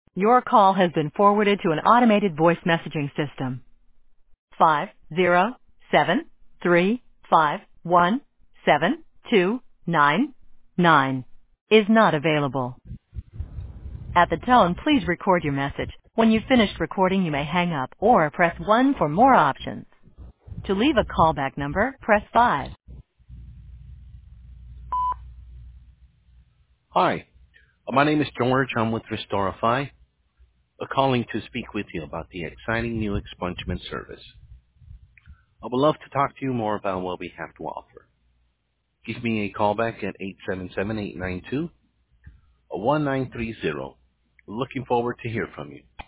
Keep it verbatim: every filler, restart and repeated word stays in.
Your call has been forwarded to an automated voice messaging system. Five zero seven three five one seven two nine nine is not available. At the tone, please record your message. When you've finished recording, you may hang up or press one for more options. To leave a callback number, press five. Hi, uh, my name is George. I'm with Restorify, uh, calling to speak with you about the exciting new expungement service. I would love to talk to you more about what we have to offer. Give me a call back at eight seven seven, eight nine two, one nine three zero. Looking forward to hear from you.